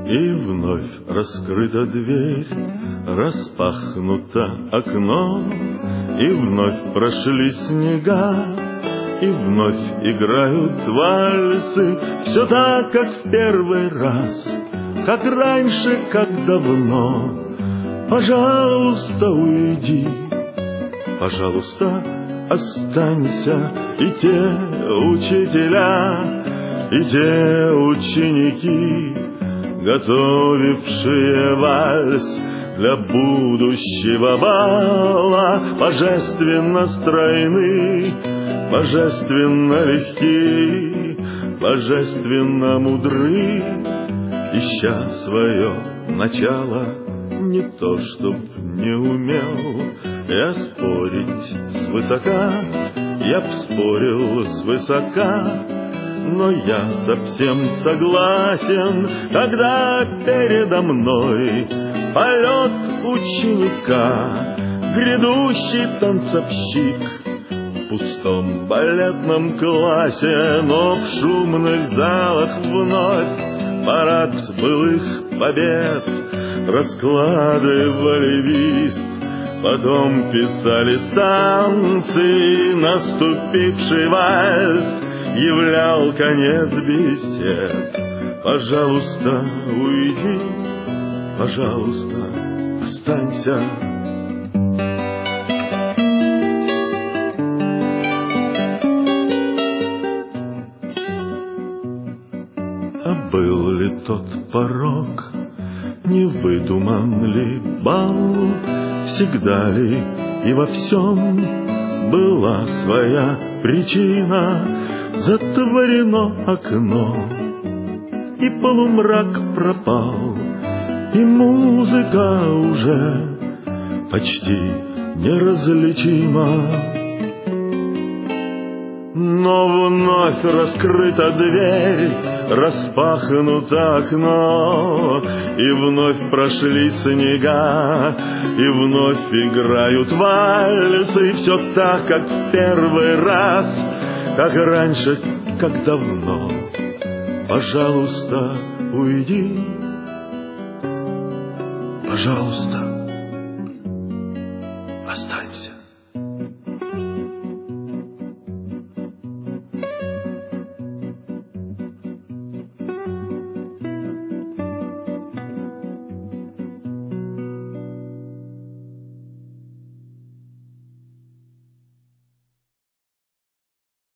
И вновь раскрыта дверь, распахнуто окно, и вновь прошли снега, и вновь играют вальсы. Все так, как в первый раз, как раньше, как давно. Пожалуйста, уйди, пожалуйста, останься. И те учителя, и те ученики, готовившие вальс для будущего бала, божественно стройны, божественно легки, божественно мудры. Ища свое начало, не то чтоб не умел я спорить свысока, я б спорил свысока. Но я совсем согласен, когда передо мной полет ученика, грядущий танцовщик в пустом балетном классе. Но в шумных залах вновь парад былых побед раскладывали вист, потом писали станции. Наступивший вальс являл конец бесед. Пожалуйста, уйди, пожалуйста, останься. А был ли тот порог, не выдуман ли бал? Всегда ли и во всем была своя причина? Затворено окно, и полумрак пропал, и музыка уже почти неразличима. Но вновь раскрыта дверь, распахнуто окно, и вновь прошли снега, и вновь играют вальсы. Все так, как в первый раз, как раньше, как давно. Пожалуйста, уйди, пожалуйста.